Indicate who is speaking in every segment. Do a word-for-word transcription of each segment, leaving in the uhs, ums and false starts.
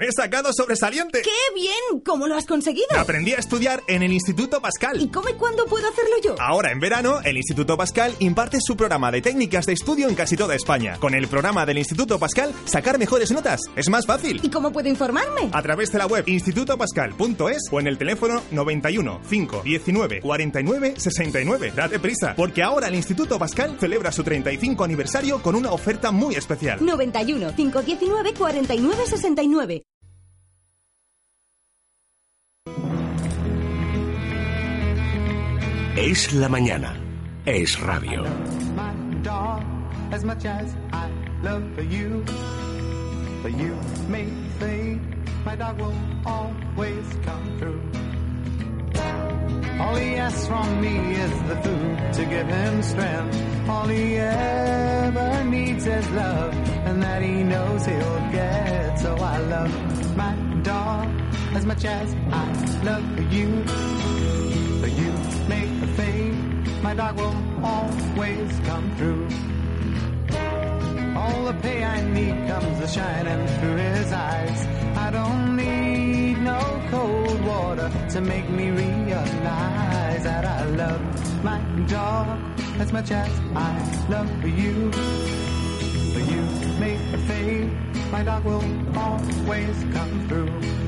Speaker 1: ¡He sacado sobresaliente!
Speaker 2: ¡Qué bien! ¿Cómo lo has conseguido?
Speaker 1: Aprendí a estudiar en el Instituto Pascal.
Speaker 2: ¿Y cómo y cuándo puedo hacerlo yo?
Speaker 1: Ahora, en verano, el Instituto Pascal imparte su programa de técnicas de estudio en casi toda España. Con el programa del Instituto Pascal, sacar mejores notas es más fácil.
Speaker 2: ¿Y cómo puedo informarme?
Speaker 1: A través de la web instituto pascal punto es o en el teléfono noventa y uno, cinco, diecinueve, cuarenta y nueve, sesenta y nueve. Date prisa, porque ahora el Instituto Pascal celebra su treinta y cinco aniversario con una oferta muy especial.
Speaker 2: noventa y uno, cinco, diecinueve, cuarenta y nueve, sesenta y nueve.
Speaker 3: Es la mañana. Es radio.
Speaker 4: All he asks from me is the food to give him strength. All he ever needs is love, and that he knows he'll get. So I love my dog as much as I love you. For you make the fade, my dog will always come through. All the pay I need comes a-shining through his eyes. I don't need no cold water to make me realize that I love my dog as much as I love you. For you make the fade, my dog will always come through.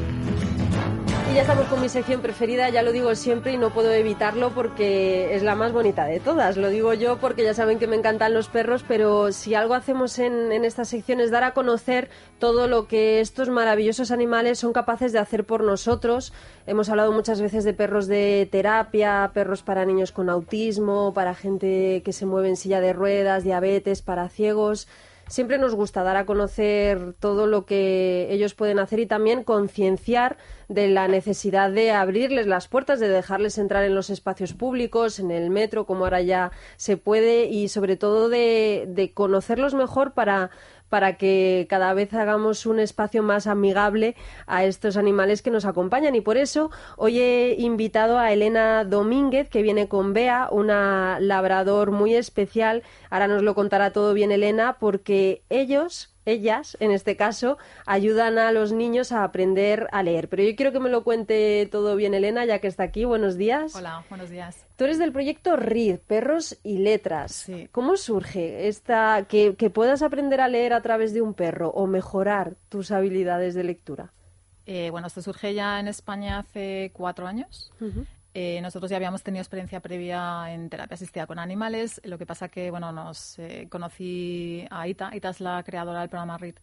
Speaker 5: Y ya estamos con mi sección preferida, ya lo digo siempre y no puedo evitarlo porque es la más bonita de todas. Lo digo yo porque ya saben que me encantan los perros, pero si algo hacemos en, en esta sección es dar a conocer todo lo que estos maravillosos animales son capaces de hacer por nosotros. Hemos hablado muchas veces de perros de terapia, perros para niños con autismo, para gente que se mueve en silla de ruedas, diabetes, para ciegos. Siempre nos gusta dar a conocer todo lo que ellos pueden hacer y también concienciar de la necesidad de abrirles las puertas, de dejarles entrar en los espacios públicos, en el metro, como ahora ya se puede, y sobre todo de, de conocerlos mejor para... para que cada vez hagamos un espacio más amigable a estos animales que nos acompañan. Y por eso hoy he invitado a Elena Domínguez, que viene con Bea, una labrador muy especial. Ahora nos lo contará todo bien Elena, porque ellos... ellas, en este caso, ayudan a los niños a aprender a leer. Pero yo quiero que me lo cuente todo bien Elena, ya que está aquí. Buenos días.
Speaker 6: Hola, buenos días.
Speaker 5: Tú eres del proyecto R I D, Perros y Letras.
Speaker 6: Sí.
Speaker 5: ¿Cómo surge esta que, que puedas aprender a leer a través de un perro o mejorar tus habilidades de lectura?
Speaker 6: Eh, bueno, esto surge ya en España hace cuatro años. Uh-huh. Eh, nosotros ya habíamos tenido experiencia previa en terapia asistida con animales. Lo que pasa que, bueno, nos eh, conocí a Ita. Ita es la creadora del programa R I D.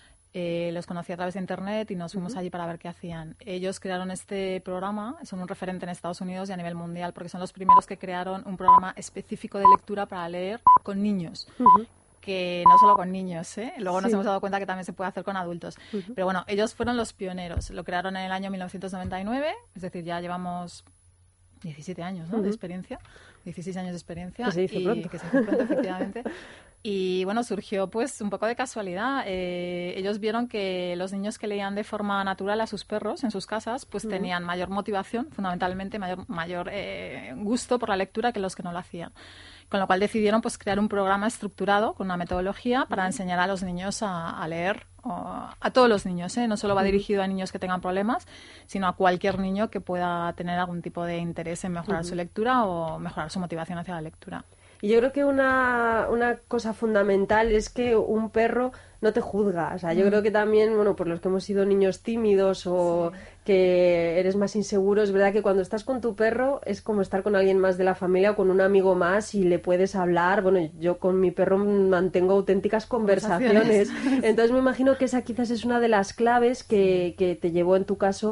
Speaker 6: Eh, los conocí a través de internet y nos fuimos uh-huh. allí para ver qué hacían. Ellos crearon este programa, son un referente en Estados Unidos y a nivel mundial, porque son los primeros que crearon un programa específico de lectura para leer con niños. Uh-huh. Que no solo con niños, ¿eh? Luego nos sí. hemos dado cuenta que también se puede hacer con adultos. Uh-huh. Pero bueno, ellos fueron los pioneros. Lo crearon en el año mil novecientos noventa y nueve, es decir, ya llevamos diecisiete años, ¿no? Uh-huh. de experiencia. dieciséis años de experiencia.
Speaker 5: Que se dice
Speaker 6: y,
Speaker 5: pronto.
Speaker 6: Que se dice pronto, efectivamente. Y bueno, surgió pues un poco de casualidad. Eh, ellos vieron que los niños que leían de forma natural a sus perros en sus casas pues uh-huh. tenían mayor motivación, fundamentalmente mayor, mayor eh, gusto por la lectura que los que no lo hacían. Con lo cual decidieron pues crear un programa estructurado con una metodología para uh-huh. enseñar a los niños a, a leer, o a todos los niños, ¿eh? No solo va uh-huh. dirigido a niños que tengan problemas, sino a cualquier niño que pueda tener algún tipo de interés en mejorar uh-huh. su lectura o mejorar su motivación hacia la lectura.
Speaker 5: Y yo creo que una, una cosa fundamental es que un perro no te juzga. O sea, yo mm. creo que también, bueno, por los que hemos sido niños tímidos o sí. que eres más inseguro, es verdad que cuando estás con tu perro es como estar con alguien más de la familia o con un amigo más y le puedes hablar. Bueno, yo con mi perro mantengo auténticas conversaciones. Entonces me imagino que esa quizás es una de las claves que, que te llevó en tu caso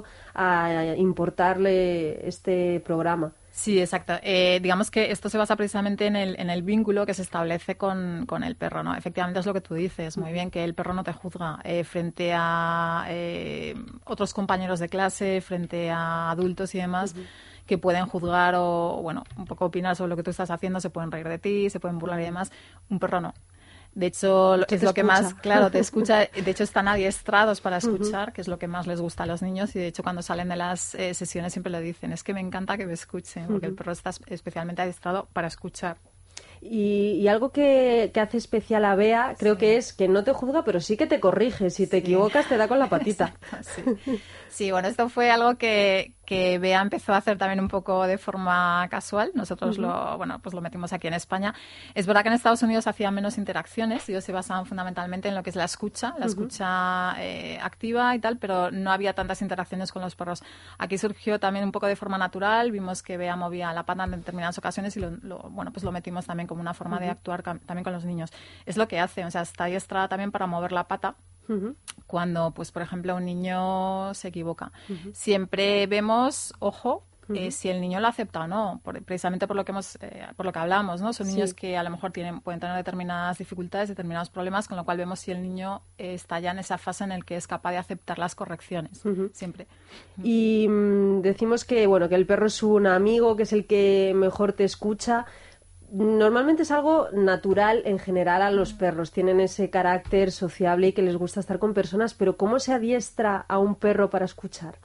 Speaker 5: a importarle este programa.
Speaker 6: Sí, exacto. Eh, digamos que esto se basa precisamente en el, en el vínculo que se establece con, con el perro, ¿no? Efectivamente es lo que tú dices, muy bien, que el perro no te juzga eh, frente a eh, otros compañeros de clase, frente a adultos y demás, uh-huh. que pueden juzgar o, bueno, un poco opinar sobre lo que tú estás haciendo, se pueden reír de ti, se pueden burlar y demás. Un perro no. De hecho, es lo escucha. que más, claro, te escucha. De hecho, están adiestrados para escuchar, uh-huh. que es lo que más les gusta a los niños. Y de hecho, cuando salen de las eh, sesiones siempre lo dicen. Es que me encanta que me escuchen, porque uh-huh. el perro está especialmente adiestrado para escuchar.
Speaker 5: Y, y algo que, que hace especial a Bea, creo
Speaker 6: Sí.
Speaker 5: que es que no te juzga, pero sí que te corrige. Si te
Speaker 6: Sí.
Speaker 5: equivocas, te da con la patita.
Speaker 6: Exacto, sí. Sí, bueno, esto fue algo que, que Bea empezó a hacer también un poco de forma casual. Nosotros lo, bueno, pues lo metimos aquí en España. Es verdad que en Estados Unidos hacían menos interacciones. Ellos se basaban fundamentalmente en lo que es la escucha, la escucha eh, activa y tal, pero no había tantas interacciones con los perros. Aquí surgió también un poco de forma natural. Vimos que Bea movía la pata en determinadas ocasiones y lo, lo- bueno, pues lo metimos también como una forma de actuar cam- también con los niños. Es lo que hace, o sea, está adiestrada también para mover la pata cuando, pues, por ejemplo, un niño se equivoca. Siempre vemos, ojo, eh, si el niño lo acepta o no, por- precisamente por lo que hemos, eh, por lo que hablamos, ¿no? Son
Speaker 5: Sí.
Speaker 6: niños que a lo mejor tienen, pueden tener determinadas dificultades, determinados problemas, con lo cual vemos si el niño eh, está ya en esa fase en el que es capaz de aceptar las correcciones, siempre.
Speaker 5: Y mm, decimos que, bueno, que el perro es un amigo, que es el que mejor te escucha. Normalmente es algo natural en general a los perros. Tienen ese carácter sociable y que les gusta estar con personas, pero ¿cómo se adiestra a un perro para escuchar?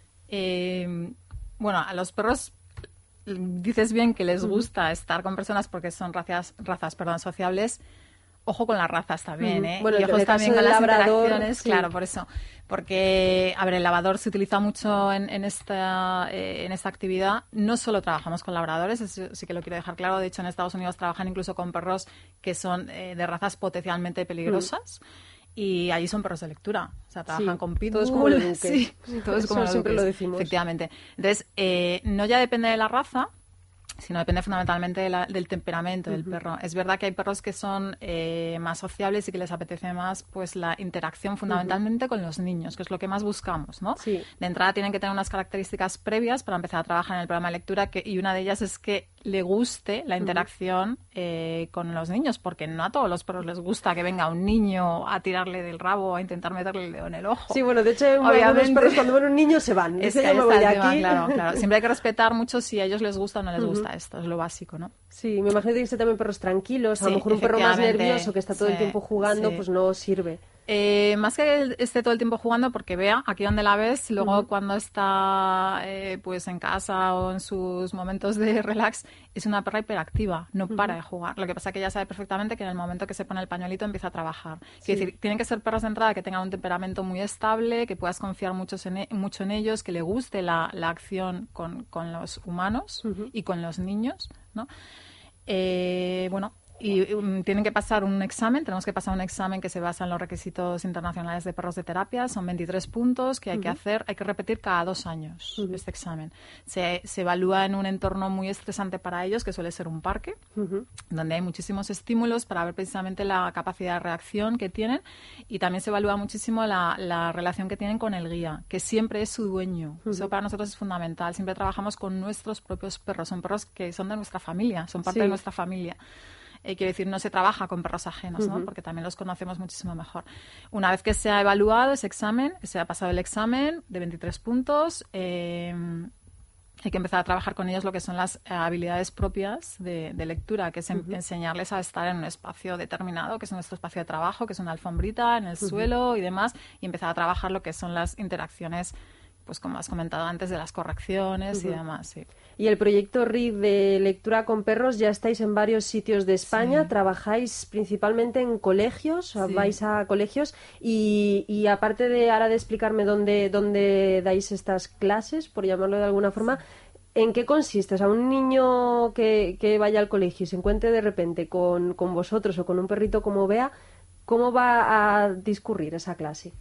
Speaker 6: Eh, bueno, a los perros dices bien que les gusta estar con personas porque son razas, razas perdón, sociables. Ojo con las razas también,
Speaker 5: Ujú.
Speaker 6: ¿eh?
Speaker 5: Bueno,
Speaker 6: y
Speaker 5: en
Speaker 6: ojos
Speaker 5: el caso
Speaker 6: también con
Speaker 5: del
Speaker 6: las
Speaker 5: labrador,
Speaker 6: interacciones,
Speaker 5: sí.
Speaker 6: claro, por eso. Porque, a ver, el lavador se utiliza mucho en, en esta, eh, en esta actividad. No solo trabajamos con labradores, eso sí que lo quiero dejar claro. De hecho, en Estados Unidos trabajan incluso con perros que son eh, de razas potencialmente peligrosas. Y allí son perros de lectura. O sea, trabajan
Speaker 5: Sí,
Speaker 6: con pitbull.
Speaker 5: todos como Leduque.
Speaker 6: Sí, todos
Speaker 5: Eso
Speaker 6: como Leduques,
Speaker 5: siempre lo decimos.
Speaker 6: efectivamente. Entonces, eh, no ya depende de la raza, sino depende fundamentalmente de la- del temperamento del perro. Es verdad que hay perros que son eh, más sociables y que les apetece más pues la interacción fundamentalmente con los niños, que es lo que más buscamos, ¿no?
Speaker 5: Sí.
Speaker 6: De entrada tienen que tener unas características previas para empezar a trabajar en el programa de lectura que, y una de ellas es que le guste la interacción eh, con los niños, porque no a todos los perros les gusta que venga un niño a tirarle del rabo, a intentar meterle el dedo en el ojo.
Speaker 5: Sí, bueno, de hecho, algunos
Speaker 6: Obviamente.
Speaker 5: perros cuando ven un niño se van.
Speaker 6: Es
Speaker 5: Dicen,
Speaker 6: que
Speaker 5: yo me
Speaker 6: ahí
Speaker 5: voy de
Speaker 6: está el tema,
Speaker 5: aquí.
Speaker 6: claro, claro. Siempre hay que respetar mucho si a ellos les gusta o no les gusta esto, es lo básico, ¿no?
Speaker 5: Sí, me imagino que existen también perros tranquilos. A lo
Speaker 6: Sí,
Speaker 5: mejor un perro más
Speaker 6: efectivamente.
Speaker 5: nervioso que está todo el
Speaker 6: Sí,
Speaker 5: tiempo jugando,
Speaker 6: sí.
Speaker 5: pues no sirve.
Speaker 6: Eh, más que esté todo el tiempo jugando, porque vea, aquí donde la ves, luego cuando está eh, pues en casa o en sus momentos de relax, es una perra hiperactiva, no para de jugar. Lo que pasa es que ella sabe perfectamente que en el momento que se pone el pañuelito empieza a trabajar. Quiere decir, tienen que ser perros de entrada que tengan un temperamento muy estable, que puedas confiar mucho en, e- mucho en ellos, que le guste la, la acción con, con los humanos y con los niños, ¿no? Eh, bueno, y um, tienen que pasar un examen, tenemos que pasar un examen que se basa en los requisitos internacionales de perros de terapia, son veintitrés puntos que hay que hacer, hay que repetir cada dos años este examen. Se, se evalúa en un entorno muy estresante para ellos, que suele ser un parque, donde hay muchísimos estímulos para ver precisamente la capacidad de reacción que tienen, y también se evalúa muchísimo la, la relación que tienen con el guía, que siempre es su dueño. Eso para nosotros es fundamental. Siempre trabajamos con nuestros propios perros, son perros que son de nuestra familia, son parte
Speaker 5: Sí.
Speaker 6: de nuestra familia. Eh, quiero decir, no se trabaja con perros ajenos, ¿no? Porque también los conocemos muchísimo mejor. Una vez que se ha evaluado ese examen, se ha pasado el examen de veintitrés puntos, eh, hay que empezar a trabajar con ellos lo que son las eh, habilidades propias de, de lectura, que es en- enseñarles a estar en un espacio determinado, que es nuestro espacio de trabajo, que es una alfombrita en el suelo y demás, y empezar a trabajar lo que son las interacciones, pues como has comentado antes, de las correcciones y demás, sí.
Speaker 5: Y el proyecto R I D de lectura con perros, ya estáis en varios sitios de España,
Speaker 6: Sí.
Speaker 5: trabajáis principalmente en colegios, o
Speaker 6: Sí.
Speaker 5: vais a colegios y, y aparte de ahora de explicarme dónde, dónde dais estas clases, por llamarlo de alguna forma, ¿en qué consiste? O sea, un niño que, que vaya al colegio y se encuentre de repente con, con vosotros o con un perrito como Bea, ¿cómo va a discurrir esa clase?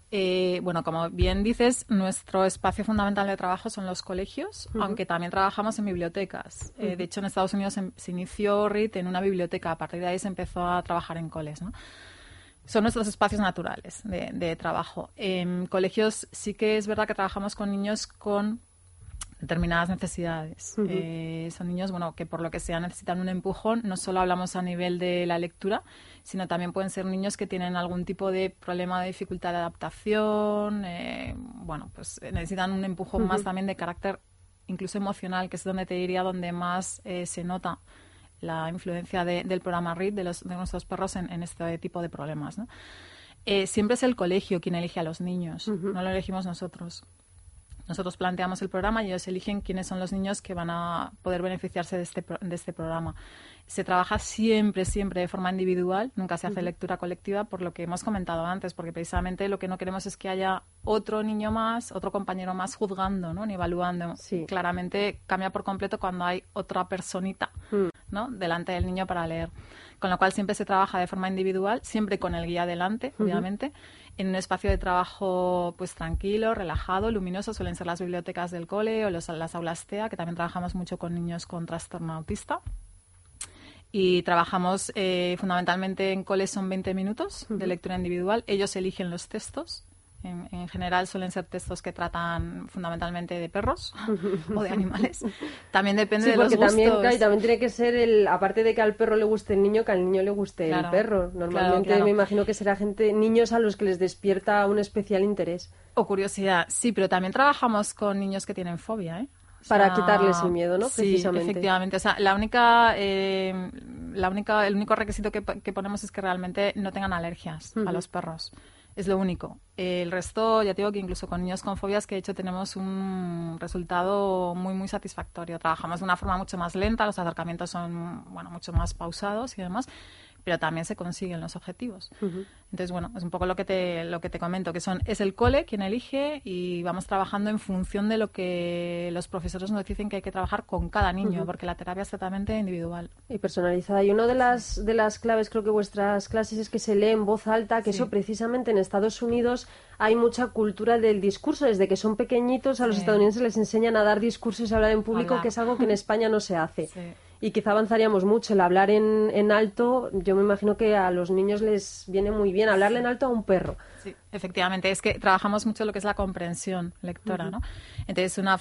Speaker 6: Eh, bueno, como bien dices, nuestro espacio fundamental de trabajo son los colegios, aunque también trabajamos en bibliotecas. Eh, de hecho, en Estados Unidos em- se inició R I T en una biblioteca, a partir de ahí se empezó a trabajar en coles, ¿no? Son nuestros espacios naturales de, de trabajo. En colegios sí que es verdad que trabajamos con niños con determinadas necesidades. Eh, son niños, bueno, que por lo que sea necesitan un empujón. No solo hablamos a nivel de la lectura, sino también pueden ser niños que tienen algún tipo de problema de dificultad de adaptación. Eh, bueno, pues necesitan un empujón más también de carácter incluso emocional, que es donde te diría donde más eh, se nota la influencia de- del programa R I T, de, los, de nuestros perros en, en este tipo de problemas, ¿no? Eh, siempre es el colegio quien elige a los niños, no lo elegimos nosotros. Nosotros planteamos el programa y ellos eligen quiénes son los niños que van a poder beneficiarse de este, de este programa. Se trabaja siempre, siempre de forma individual, nunca se hace uh-huh. lectura colectiva, por lo que hemos comentado antes, porque precisamente lo que no queremos es que haya otro niño más, otro compañero más juzgando, ¿no? Ni evaluando. Sí. Claramente cambia por completo cuando hay otra personita, uh-huh. ¿no? delante del niño para leer. Con lo cual siempre se trabaja de forma individual, siempre con el guía delante, uh-huh. obviamente, en un espacio de trabajo pues tranquilo, relajado, luminoso. Suelen ser las bibliotecas del cole o los, las aulas T E A, que también trabajamos mucho con niños con trastorno autista. Y trabajamos eh, fundamentalmente en coles, son veinte minutos uh-huh. de lectura individual. Ellos eligen los textos. En, en general suelen ser textos que tratan fundamentalmente de perros o de animales. También depende
Speaker 5: sí,
Speaker 6: de los gustos.
Speaker 5: También, claro, y también tiene que ser, el aparte de que al perro le guste el niño, que al niño le guste claro, el perro. Normalmente claro, claro. me imagino que será gente, niños a los que les despierta un especial interés.
Speaker 6: O curiosidad, sí, pero también trabajamos con niños que tienen fobia, ¿eh? O sea,
Speaker 5: para quitarles el miedo, ¿no?
Speaker 6: Sí,
Speaker 5: precisamente.
Speaker 6: Efectivamente. O sea, la única, eh, la única, el único requisito que, que ponemos es que realmente no tengan alergias uh-huh. a los perros. Es lo único. El resto, ya te digo que incluso con niños con fobias, que de hecho tenemos un resultado muy, muy satisfactorio. Trabajamos de una forma mucho más lenta, los acercamientos son, bueno, mucho más pausados y demás, pero también se consiguen los objetivos. Uh-huh. Entonces, bueno, es un poco lo que te lo que te comento, que son es el cole quien elige y vamos trabajando en función de lo que los profesores nos dicen que hay que trabajar con cada niño, uh-huh. porque la terapia es totalmente individual.
Speaker 5: Y personalizada. Y una de las, de las claves, creo que vuestras clases, es que se lee en voz alta, que sí. eso precisamente en Estados Unidos hay mucha cultura del discurso. Desde que son pequeñitos a los sí. estadounidenses les enseñan a dar discursos y a hablar en público, hablar. que es algo que en España no se hace. Sí. Y quizá avanzaríamos mucho. El hablar en, en alto, yo me imagino que a los niños les viene muy bien hablarle en alto a un perro.
Speaker 6: Sí, efectivamente. Es que trabajamos mucho lo que es la comprensión lectora, uh-huh. ¿no? Entonces, una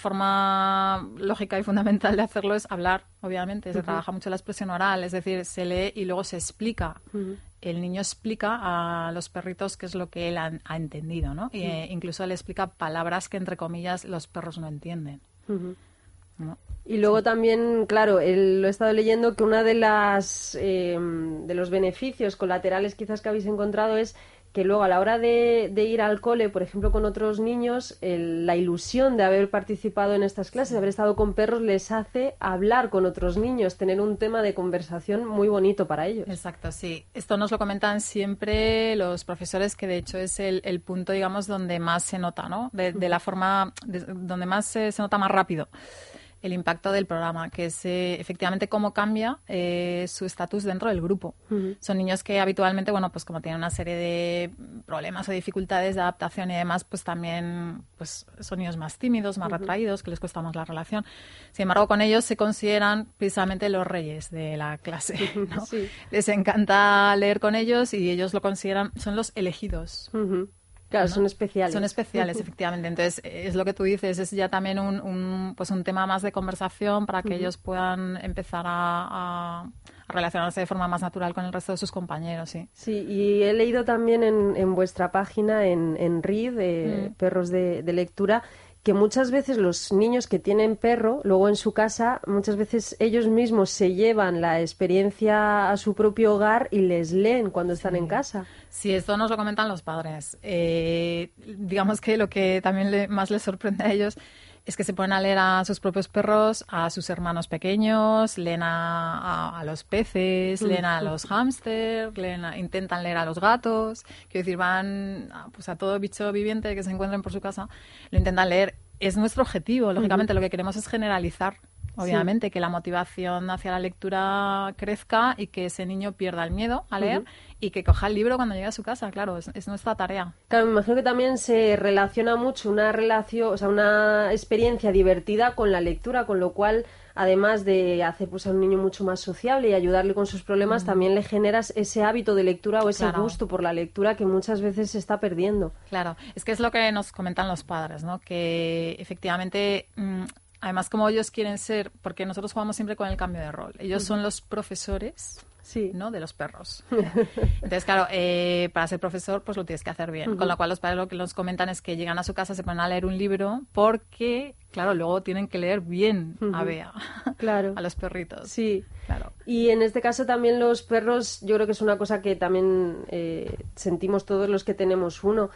Speaker 6: forma lógica y fundamental de hacerlo es hablar, obviamente. Se uh-huh. trabaja mucho la expresión oral, es decir, se lee y luego se explica. Uh-huh. El niño explica a los perritos qué es lo que él ha, ha entendido, ¿no? Y uh-huh. incluso le explica palabras que, entre comillas, los perros no entienden. Uh-huh. ¿No?
Speaker 5: Y luego sí. también, claro, el, lo he estado leyendo que una de las eh, de los beneficios colaterales quizás que habéis encontrado es que luego a la hora de, de ir al cole, por ejemplo, con otros niños, el, la ilusión de haber participado en estas clases, de haber estado con perros, les hace hablar con otros niños, tener un tema de conversación muy bonito para ellos.
Speaker 6: Exacto, sí. Esto nos lo comentan siempre los profesores, que de hecho es el, el punto, digamos, donde más se nota, ¿no? De, de la forma, de, donde más se, se nota más rápido el impacto del programa, que es eh, efectivamente cómo cambia eh, su estatus dentro del grupo. Uh-huh. Son niños que habitualmente, bueno, pues como tienen una serie de problemas o dificultades de adaptación y demás, pues también pues son niños más tímidos, más uh-huh. retraídos, que les cuesta más la relación. Sin embargo, con ellos se consideran precisamente los reyes de la clase, ¿no? Sí. Les encanta leer con ellos y ellos lo consideran, son los elegidos.
Speaker 5: Uh-huh. Claro, ¿no? Son especiales.
Speaker 6: Son especiales, efectivamente. Entonces, es lo que tú dices, es ya también un, un, pues un tema más de conversación para que uh-huh. ellos puedan empezar a, a, a relacionarse de forma más natural con el resto de sus compañeros, sí.
Speaker 5: Sí, y he leído también en, en vuestra página, en, en R I D, eh, uh-huh. Perros de, de Lectura, que muchas veces los niños que tienen perro, luego en su casa, muchas veces ellos mismos se llevan la experiencia a su propio hogar y les leen cuando están sí. en casa.
Speaker 6: Sí, esto nos lo comentan los padres. Eh, digamos que lo que también le, más les sorprende a ellos es que se ponen a leer a sus propios perros, a sus hermanos pequeños, leen a, a, a los peces, leen a los hámsters, leen a, intentan leer a los gatos. Quiero decir, van a, pues a todo bicho viviente que se encuentren por su casa, lo intentan leer. Es nuestro objetivo, lógicamente. Uh-huh. Lo que queremos es generalizar, obviamente, sí. que la motivación hacia la lectura crezca y que ese niño pierda el miedo a leer. Uh-huh. Y que coja el libro cuando llegue a su casa, claro, es, es nuestra tarea.
Speaker 5: Claro, me imagino que también se relaciona mucho una relación, o sea, una experiencia divertida con la lectura, con lo cual, además de hacer pues a un niño mucho más sociable y ayudarle con sus problemas, mm. también le generas ese hábito de lectura o ese claro. gusto por la lectura que muchas veces se está perdiendo.
Speaker 6: Claro, es que es lo que nos comentan los padres, ¿no? Que efectivamente... Mmm, además, como ellos quieren ser, porque nosotros jugamos siempre con el cambio de rol, ellos mm. son los profesores... Sí. ¿no? De los perros. Entonces, claro, eh, para ser profesor, pues lo tienes que hacer bien. Uh-huh. Con lo cual, los padres lo que nos comentan es que llegan a su casa, se ponen a leer un libro, porque, claro, luego tienen que leer bien uh-huh. a Bea,
Speaker 5: claro.
Speaker 6: a los perritos.
Speaker 5: Sí,
Speaker 6: claro.
Speaker 5: Y en este caso también los perros, yo creo que es una cosa que también eh, sentimos todos los que tenemos uno.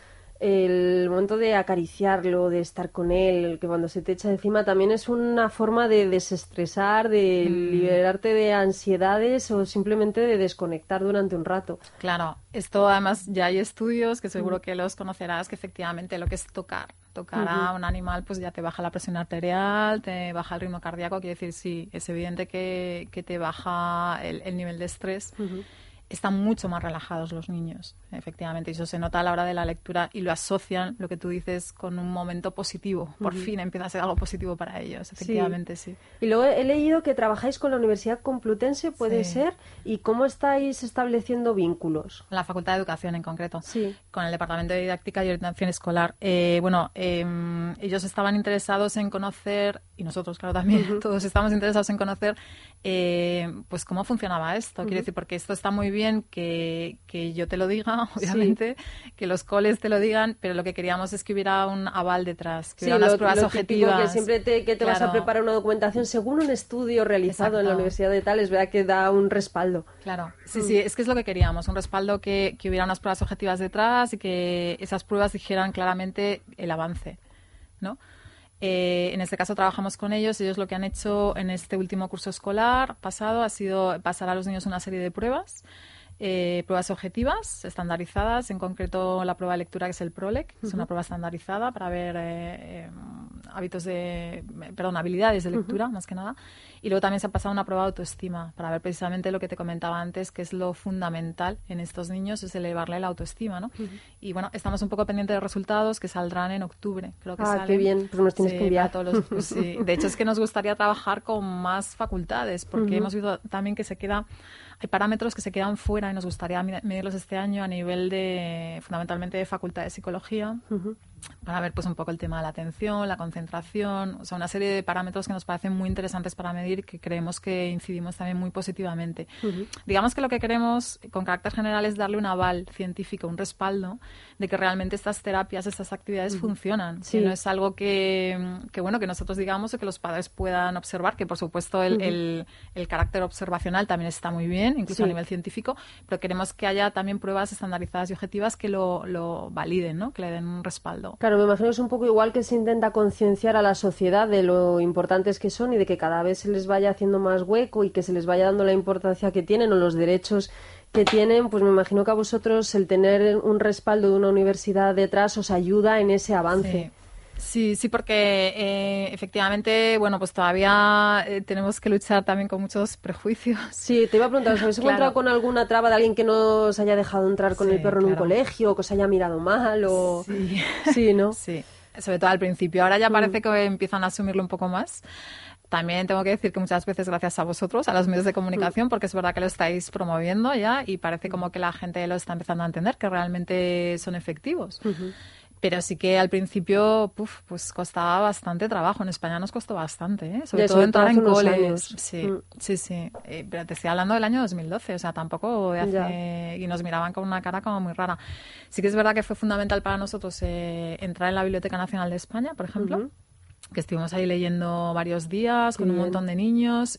Speaker 5: el momento de acariciarlo, de estar con él, que cuando se te echa encima también es una forma de desestresar, de mm. liberarte de ansiedades o simplemente de desconectar durante un rato.
Speaker 6: Claro, esto además ya hay estudios que seguro que los conocerás, que efectivamente lo que es tocar, tocar uh-huh. a un animal pues ya te baja la presión arterial, te baja el ritmo cardíaco, quiere decir, sí, es evidente que, que te baja el, el nivel de estrés. Uh-huh. Están mucho más relajados los niños, efectivamente, y eso se nota a la hora de la lectura y lo asocian, lo que tú dices, con un momento positivo. Por uh-huh. fin empieza a ser algo positivo para ellos, efectivamente, sí. sí.
Speaker 5: Y luego he leído que trabajáis con la Universidad Complutense, ¿puede sí. ser? ¿Y cómo estáis estableciendo vínculos?
Speaker 6: La Facultad de Educación en concreto,
Speaker 5: sí.
Speaker 6: con el Departamento de Didáctica y Orientación Escolar. Eh, bueno, eh, ellos estaban interesados en conocer, y nosotros, claro, también, uh-huh. todos estamos interesados en conocer, eh, pues cómo funcionaba esto. Uh-huh. Quiero decir, porque esto está muy bien que, que yo te lo diga, obviamente, sí. que los coles te lo digan, pero lo que queríamos es que hubiera un aval detrás, que
Speaker 5: sí,
Speaker 6: hubiera unas
Speaker 5: lo,
Speaker 6: pruebas
Speaker 5: lo
Speaker 6: objetivas.
Speaker 5: Que siempre te, que te claro. vas a preparar una documentación según un estudio realizado Exacto. en la Universidad de tal, es verdad que da un respaldo.
Speaker 6: Claro, sí, mm. sí, es que es lo que queríamos, un respaldo que, que hubiera unas pruebas objetivas detrás y que esas pruebas dijeran claramente el avance, ¿no? Eh, en este caso trabajamos con ellos. Ellos lo que han hecho en este último curso escolar pasado ha sido pasar a los niños una serie de pruebas, eh, pruebas objetivas, estandarizadas, en concreto la prueba de lectura, que es el PROLEC, uh-huh. es una prueba estandarizada para ver eh, eh, hábitos de, perdón, habilidades de lectura, uh-huh. más que nada. Y luego también se ha pasado una prueba de autoestima para ver precisamente lo que te comentaba antes, que es lo fundamental en estos niños, es elevarle la autoestima, ¿no? Uh-huh. Y bueno, estamos un poco pendientes de resultados que saldrán en octubre, creo que
Speaker 5: ah,
Speaker 6: salen.
Speaker 5: Qué bien, pues nos tienes
Speaker 6: sí,
Speaker 5: que enviar.
Speaker 6: Todos los, pues, sí. De hecho, es que nos gustaría trabajar con más facultades, porque uh-huh. hemos visto también que se queda, hay parámetros que se quedan fuera y nos gustaría medirlos este año a nivel de, fundamentalmente, de Facultad de Psicología, uh-huh. para ver pues un poco el tema de la atención, la concentración, o sea, una serie de parámetros que nos parecen muy interesantes para medir y que creemos que incidimos también muy positivamente. Uh-huh. Digamos que lo que queremos, con carácter general, es darle un aval científico, un respaldo de que realmente estas terapias, estas actividades uh-huh. funcionan, sí. que no es algo que, que, bueno, que nosotros digamos o que los padres puedan observar, que por supuesto el, uh-huh. el, el carácter observacional también está muy bien, incluso sí. a nivel científico, pero queremos que haya también pruebas estandarizadas y objetivas que lo, lo validen, ¿no? Que le den un respaldo.
Speaker 5: Claro, me imagino que es un poco igual que se intenta concienciar a la sociedad de lo importantes que son y de que cada vez se les vaya haciendo más hueco y que se les vaya dando la importancia que tienen o los derechos que tienen. Pues me imagino que a vosotros el tener un respaldo de una universidad detrás os ayuda en ese avance.
Speaker 6: Sí. Sí, sí, porque eh, efectivamente, bueno, pues todavía eh, tenemos que luchar también con muchos prejuicios.
Speaker 5: Sí, te iba a preguntar, ¿os habéis claro. encontrado con alguna traba de alguien que no os haya dejado entrar con sí, el perro en claro. un colegio, o que os haya mirado mal? O...
Speaker 6: Sí.
Speaker 5: sí, ¿no?
Speaker 6: Sí, sobre todo al principio. Ahora ya parece mm. que empiezan a asumirlo un poco más. También tengo que decir que muchas veces gracias a vosotros, a los medios de comunicación, porque es verdad que lo estáis promoviendo ya y parece como que la gente lo está empezando a entender, que realmente son efectivos. Uh-huh. Pero sí que al principio, puf, pues costaba bastante trabajo. En España nos costó bastante, ¿eh? Sobre todo entrar en coles. Sí, mm. sí, sí. Eh, pero te estoy hablando del año dos mil doce, o sea, tampoco de hace... Ya. Y nos miraban con una cara como muy rara. Sí que es verdad que fue fundamental para nosotros eh, entrar en la Biblioteca Nacional de España, por ejemplo. Uh-huh. Que estuvimos ahí leyendo varios días con bien. un montón de niños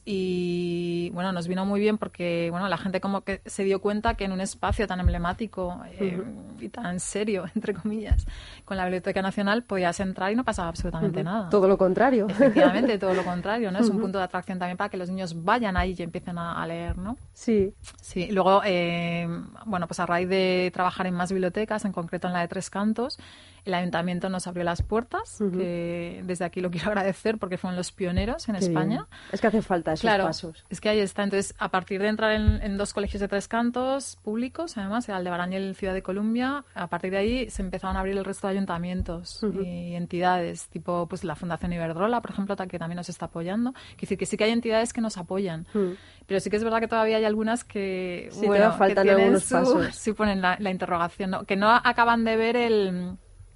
Speaker 6: y bueno, nos vino muy bien porque bueno, la gente como que se dio cuenta que en un espacio tan emblemático eh, uh-huh. y tan serio, entre comillas, con la Biblioteca Nacional podías entrar y no pasaba absolutamente uh-huh. nada.
Speaker 5: Todo lo contrario.
Speaker 6: Efectivamente, todo lo contrario, ¿no? Uh-huh. Es un punto de atracción también para que los niños vayan ahí y empiecen a, a leer, ¿no?
Speaker 5: Sí.
Speaker 6: Sí, luego, eh, bueno, pues a raíz de trabajar en más bibliotecas, en concreto en la de Tres Cantos, el ayuntamiento nos abrió las puertas, uh-huh. que desde aquí lo quiero agradecer porque fueron los pioneros en Qué España.
Speaker 5: Bien. Es que hace falta esos
Speaker 6: claro,
Speaker 5: pasos.
Speaker 6: Es que ahí está. Entonces, a partir de entrar en, en dos colegios de Tres Cantos públicos, además, el Aldebarán y el Ciudad de Columbia, a partir de ahí se empezaron a abrir el resto de ayuntamientos uh-huh. y entidades, tipo pues la Fundación Iberdrola, por ejemplo, que también nos está apoyando. Quiere decir que sí que hay entidades que nos apoyan, uh-huh. pero sí que es verdad que todavía hay algunas que,
Speaker 5: sí,
Speaker 6: bueno,
Speaker 5: faltan
Speaker 6: que
Speaker 5: algunos
Speaker 6: su,
Speaker 5: pasos.
Speaker 6: sí ponen la, la interrogación, ¿no? Que no acaban de ver el...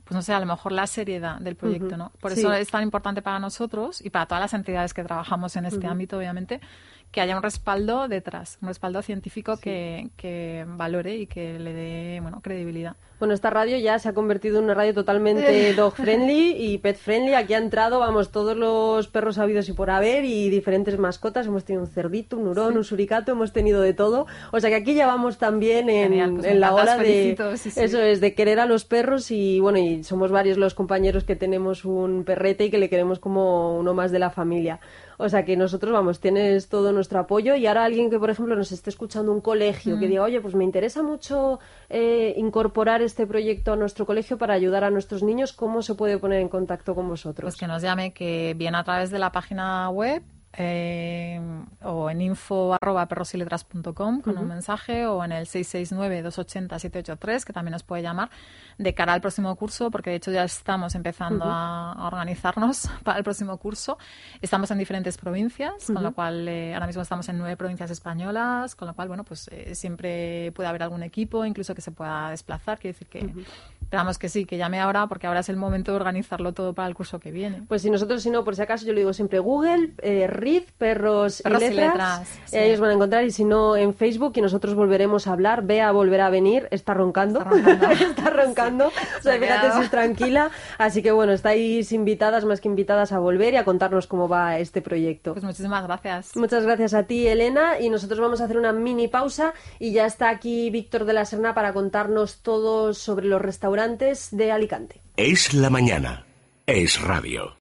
Speaker 6: pues no sé, a lo mejor la seriedad del proyecto,
Speaker 5: Uh-huh.
Speaker 6: ¿no? Por
Speaker 5: Sí.
Speaker 6: eso es tan importante para nosotros y para todas las entidades que trabajamos en este
Speaker 5: Uh-huh.
Speaker 6: ámbito, obviamente, que haya un respaldo detrás, un respaldo científico sí. que, que valore y que le dé, bueno, credibilidad.
Speaker 5: Bueno, esta radio ya se ha convertido en una radio totalmente dog-friendly y pet-friendly. Aquí ha entrado, vamos, todos los perros habidos y por haber y diferentes mascotas. Hemos tenido un cerdito, un hurón, sí. un suricato, hemos tenido de todo. O sea que aquí ya vamos también en, Genial, pues en la ola de... Sí, sí. Eso es, de querer a los perros y, bueno, y somos varios los compañeros que tenemos un perrete y que le queremos como uno más de la familia. O sea que nosotros, vamos, tienes todo nuestro apoyo y ahora alguien que, por ejemplo, nos esté escuchando un colegio, mm. que diga, oye, pues me interesa mucho eh, incorporar este proyecto a nuestro colegio para ayudar a nuestros niños, ¿cómo se puede poner en contacto con vosotros?
Speaker 6: Pues que nos llame, que viene a través de la página web eh, o en info arroba perrosyletras punto com con uh-huh. un mensaje o en el seis seis nueve, dos ocho cero, siete ocho tres, que también nos puede llamar de cara al próximo curso, porque de hecho ya estamos empezando uh-huh. a, a organizarnos para el próximo curso. Estamos en diferentes provincias, uh-huh. con lo cual eh, ahora mismo estamos en nueve provincias españolas, con lo cual, bueno, pues eh, siempre puede haber algún equipo, incluso que se pueda desplazar, quiere decir que... Uh-huh. Esperamos que sí, que llame ahora, porque ahora es el momento de organizarlo todo para el curso que viene.
Speaker 5: Pues si nosotros, si no, por si acaso, yo lo digo siempre, Google, eh, R I D, Perros,
Speaker 6: Perros
Speaker 5: y Letras,
Speaker 6: y letras sí.
Speaker 5: ellos van a encontrar, y si no, en Facebook, y nosotros volveremos a hablar. Bea volverá a venir, está roncando,
Speaker 6: está roncando,
Speaker 5: está roncando. Sí. O sea, fíjate si es tranquila. Así que bueno, estáis invitadas, más que invitadas, a volver y a contarnos cómo va este proyecto.
Speaker 6: Pues muchísimas gracias.
Speaker 5: Muchas gracias a ti, Elena, y nosotros vamos a hacer una mini pausa y ya está aquí Víctor de la Serna para contarnos todo sobre los restaurantes de Alicante.
Speaker 3: Es la mañana. Es radio.